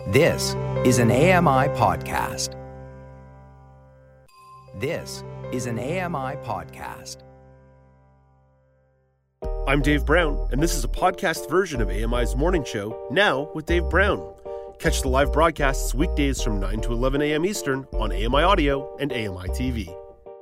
This is an AMI podcast. This is an AMI podcast. I'm Dave Brown, and this is a podcast version of AMI's Morning Show, Now with Dave Brown. Catch the live broadcasts weekdays from 9 to 11 a.m. Eastern on AMI Audio and AMI TV.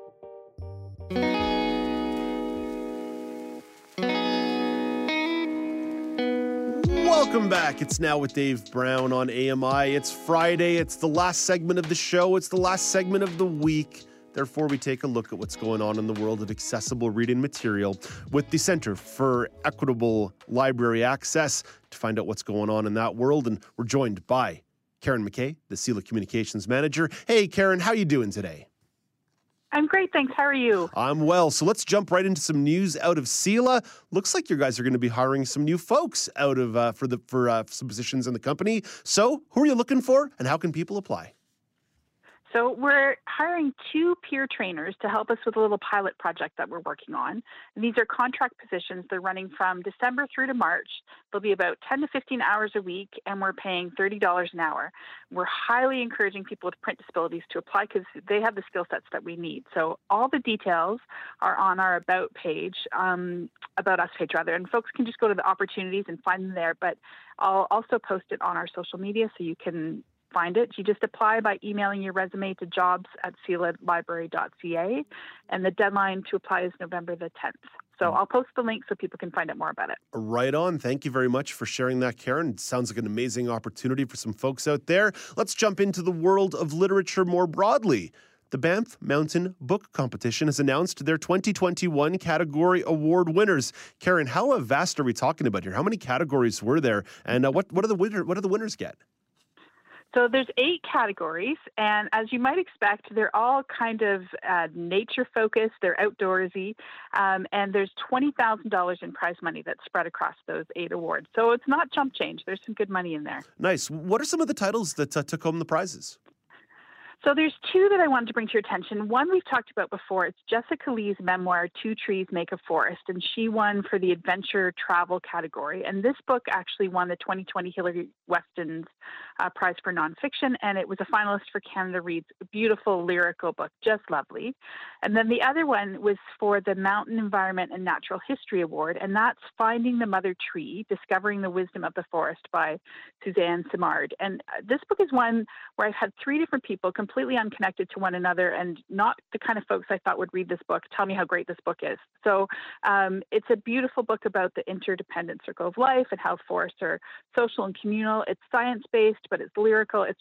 Welcome back. It's Now with Dave Brown on AMI. It's Friday. It's the last segment of the show. It's the last segment of the week. Therefore, we take a look at what's going on in the world of accessible reading material with the Center for Equitable Library Access to find out what's going on in that world. And we're joined by Karen McKay, the CELA Communications Manager. Hey, Karen, how you doing today? I'm great, thanks. How are you? I'm well. So let's jump right into some news out of CELA. Looks like you guys are going to be hiring some new folks out of for some positions in the company. So who are you looking for, and how can people apply? So we're hiring 2 peer trainers to help us with a little pilot project that we're working on. And these are contract positions. They're running from December through to March. They'll be about 10 to 15 hours a week, and we're paying $30 an hour. We're highly encouraging people with print disabilities to apply because they have the skill sets that we need. So all the details are on our About page, About Us page rather, and folks can just go to the opportunities and find them there. But I'll also post it on our social media so you can find it. You just apply by emailing your resume to jobs@celalibrary.ca, and the deadline to apply is November the 10th. So I'll post the link so people can find out more about it. Right on. Thank you very much for sharing that, Karen. It sounds like an amazing opportunity for some folks out there. Let's jump into the world of literature more broadly. The Banff Mountain Book Competition has announced their 2021 category award winners. Karen, how vast are we talking about here? How many categories were there, and what do the winners get? So there's 8 categories, and as you might expect, they're all kind of nature-focused, they're outdoorsy, and there's $20,000 in prize money that's spread across those 8 awards. So it's not chump change. There's some good money in there. Nice. What are some of the titles that took home the prizes? So there's 2 that I wanted to bring to your attention. One we've talked about before. It's Jessica Lee's memoir, Two Trees Make a Forest, and she won for the adventure travel category. And this book actually won the 2020 Hilary Weston's Prize for Nonfiction, and it was a finalist for Canada Reads. A beautiful lyrical book, just lovely. And then the other one was for the Mountain Environment and Natural History Award, and that's Finding the Mother Tree, Discovering the Wisdom of the Forest by Suzanne Simard. And this book is one where I've had 3 different people completely unconnected to one another and not the kind of folks I thought would read this book tell me how great this book is. So it's a beautiful book about the interdependent circle of life and how forests are social and communal. It's science-based, but it's lyrical. It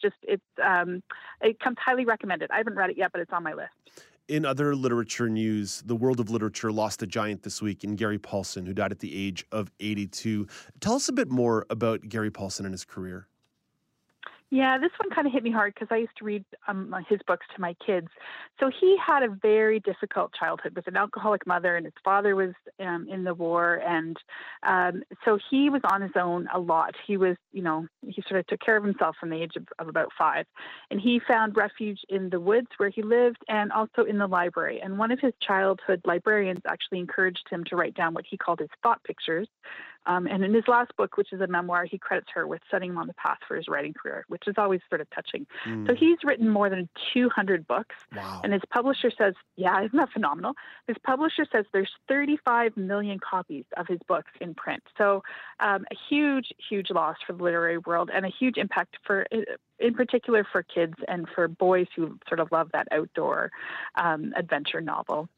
comes highly recommended. I haven't read it yet, but it's on my list. In other literature news, the world of literature lost a giant this week in Gary Paulsen, who died at the age of 82. Tell us a bit more about Gary Paulsen and his career. Yeah, this one kind of hit me hard because I used to read his books to my kids. So he had a very difficult childhood with an alcoholic mother, and his father was in the war. And so he was on his own a lot. He was, he sort of took care of himself from the age of about 5. And he found refuge in the woods where he lived and also in the library. And one of his childhood librarians actually encouraged him to write down what he called his thought pictures. And in his last book, which is a memoir, he credits her with setting him on the path for his writing career, which is always sort of touching. So he's written more than 200 books. Wow. And his publisher says, yeah, isn't that phenomenal? His publisher says there's 35 million copies of his books in print. So a huge, huge loss for the literary world and a huge impact in particular for kids and for boys who sort of love that outdoor adventure novel.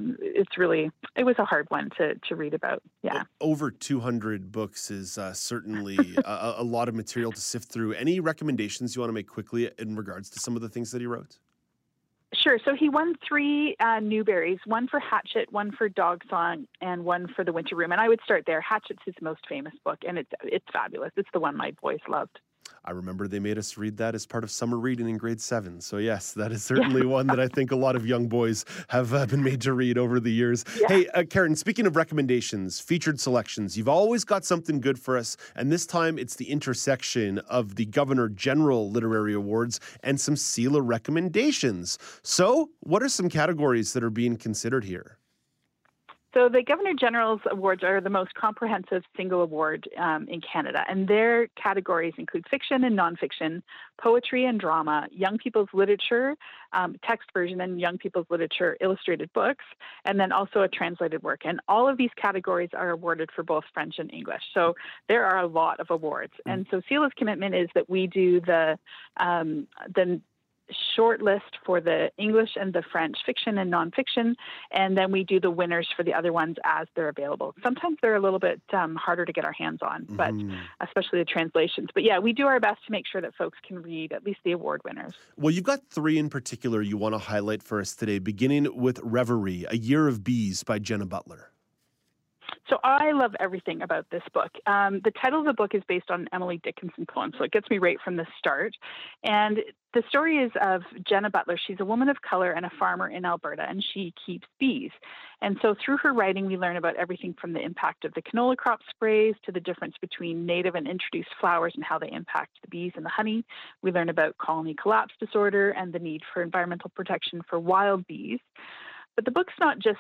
It was a hard one to read about. Yeah. Over 200 books is certainly a lot of material to sift through. Any recommendations you want to make quickly in regards to some of the things that he wrote? Sure. So he won 3 Newberries, one for Hatchet, one for Dog Song, and one for The Winter Room. And I would start there. Hatchet's his most famous book, and it's fabulous. It's the one my boys loved. I remember they made us read that as part of summer reading in grade 7. So yes, that is certainly one that I think a lot of young boys have been made to read over the years. Yeah. Hey, Karen, speaking of recommendations, featured selections, you've always got something good for us. And this time it's the intersection of the Governor General Literary Awards and some CELA recommendations. So what are some categories that are being considered here? So the Governor General's Awards are the most comprehensive single award in Canada, and their categories include fiction and nonfiction, poetry and drama, young people's literature, text version, and young people's literature illustrated books, and then also a translated work. And all of these categories are awarded for both French and English. So there are a lot of awards. And so CELA's commitment is that we do the short list for the English and the French fiction and nonfiction, and then we do the winners for the other ones as they're available. Sometimes they're a little bit harder to get our hands on, but especially the translations. But yeah, we do our best to make sure that folks can read at least the award winners. Well, you've got three in particular you want to highlight for us today, beginning with Reverie, A Year of Bees by Jenna Butler. So I love everything about this book. The title of the book is based on an Emily Dickinson poem, so it gets me right from the start. And the story is of Jenna Butler. She's a woman of color and a farmer in Alberta, and she keeps bees. And so through her writing, we learn about everything from the impact of the canola crop sprays to the difference between native and introduced flowers and how they impact the bees and the honey. We learn about colony collapse disorder and the need for environmental protection for wild bees. But the book's not just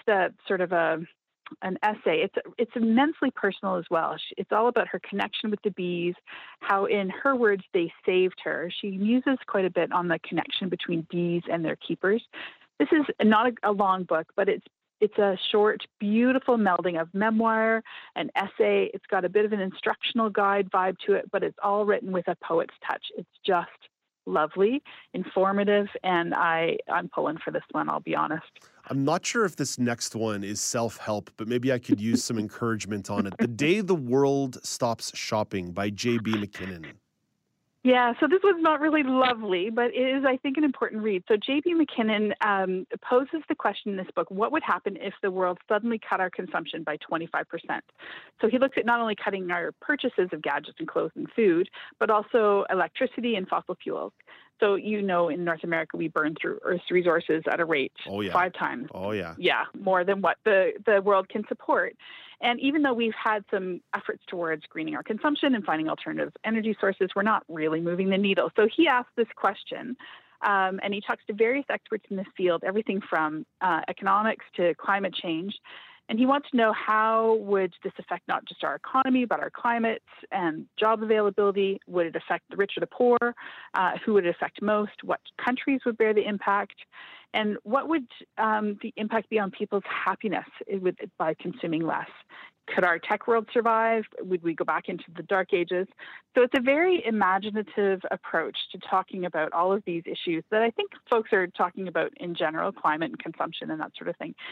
an essay. It's immensely personal as well. It's all about her connection with the bees, how, in her words, they saved her. She muses quite a bit on the connection between bees and their keepers. This is not a long book, but it's a short, beautiful melding of memoir and essay. It's got a bit of an instructional guide vibe to it, but it's all written with a poet's touch. It's just lovely, informative, and I'm pulling for this one, I'll be honest. I'm not sure if this next one is self-help, but maybe I could use some encouragement on it. The Day the World Stops Shopping by J.B. McKinnon. Yeah, so this was not really lovely, but it is, I think, an important read. So J.B. McKinnon poses the question in this book, what would happen if the world suddenly cut our consumption by 25%? So he looks at not only cutting our purchases of gadgets and clothes and food, but also electricity and fossil fuels. So, in North America, we burn through Earth's resources at a rate 5 times. Oh, yeah. Yeah, more than what the world can support. And even though we've had some efforts towards greening our consumption and finding alternative energy sources, we're not really moving the needle. So he asked this question, and he talks to various experts in this field, everything from economics to climate change. And he wants to know how would this affect not just our economy, but our climate and job availability? Would it affect the rich or the poor? Who would it affect most? What countries would bear the impact? And what would the impact be on people's happiness by consuming less? Could our tech world survive? Would we go back into the dark ages? So it's a very imaginative approach to talking about all of these issues that I think folks are talking about in general, climate and consumption and that sort of thing.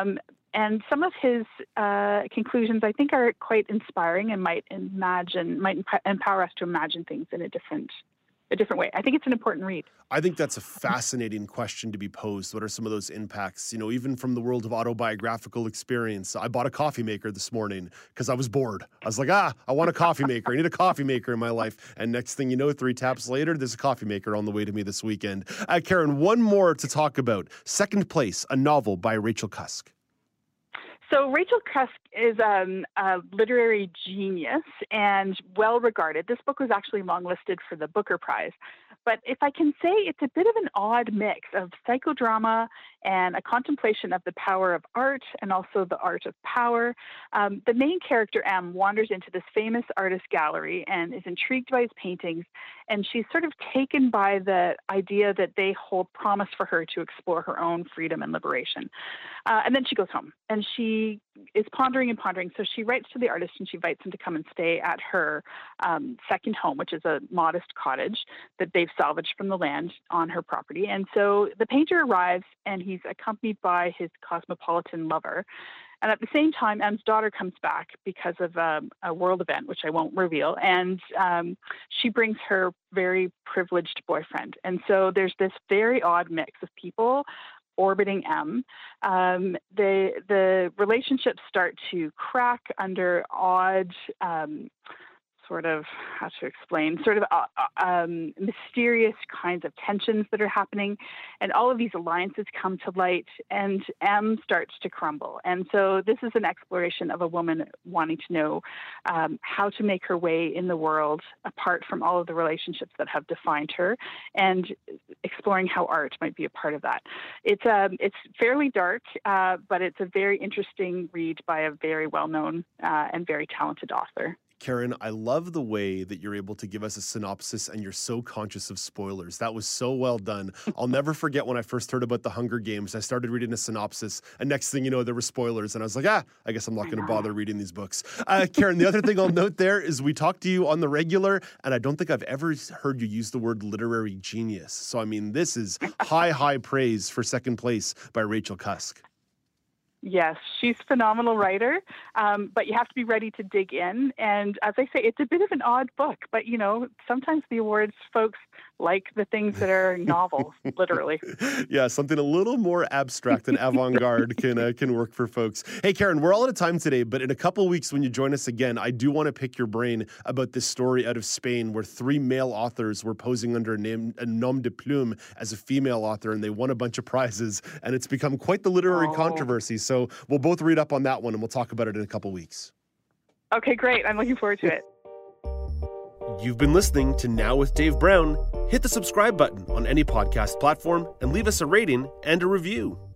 And some of his conclusions, I think, are quite inspiring and might empower us to imagine things in a different way. I think it's an important read. I think that's a fascinating question to be posed. What are some of those impacts? Even from the world of autobiographical experience. I bought a coffee maker this morning because I was bored. I was like, I want a coffee maker. I need a coffee maker in my life. And next thing you know, 3 taps later, there's a coffee maker on the way to me this weekend. Karen, one more to talk about. Second Place, a novel by Rachel Cusk. So Rachel Cusk is a literary genius and well-regarded. This book was actually longlisted for the Booker Prize. But if I can say, it's a bit of an odd mix of psychodrama and a contemplation of the power of art and also the art of power. The main character, M, wanders into this famous artist gallery and is intrigued by his paintings. And she's sort of taken by the idea that they hold promise for her to explore her own freedom and liberation. And then she goes home and she is pondering and pondering. So she writes to the artist and she invites him to come and stay at her second home, which is a modest cottage that they've salvaged from the land on her property. And so the painter arrives and he's accompanied by his cosmopolitan lover. And at the same time, M's daughter comes back because of a world event, which I won't reveal. And she brings her very privileged boyfriend. And so there's this very odd mix of people orbiting M. The relationships start to crack under odd sort of, how to explain, sort of mysterious kinds of tensions that are happening. And all of these alliances come to light, and M starts to crumble. And so this is an exploration of a woman wanting to know how to make her way in the world apart from all of the relationships that have defined her, and exploring how art might be a part of that. It's fairly dark, but it's a very interesting read by a very well-known and very talented author. Karen, I love the way that you're able to give us a synopsis and you're so conscious of spoilers. That was so well done. I'll never forget when I first heard about the Hunger Games. I started reading a synopsis, and next thing you know, there were spoilers, and I was like, I guess I'm not going to bother reading these books. Karen, the other thing I'll note there is we talk to you on the regular, and I don't think I've ever heard you use the word literary genius. So, I mean, this is high praise for Second Place by Rachel Cusk. Yes, she's a phenomenal writer, but you have to be ready to dig in. And as I say, it's a bit of an odd book, but, you know, sometimes the awards folks like the things that are novels, literally. Yeah, something a little more abstract and avant-garde can work for folks. Hey, Karen, we're all out of time today, but in a couple weeks when you join us again, I do want to pick your brain about this story out of Spain where 3 male authors were posing under a nom de plume as a female author, and they won a bunch of prizes, and it's become quite the literary controversy. So we'll both read up on that one, and we'll talk about it in a couple weeks. Okay, great. I'm looking forward to it. You've been listening to Now with Dave Brown. Hit the subscribe button on any podcast platform and leave us a rating and a review.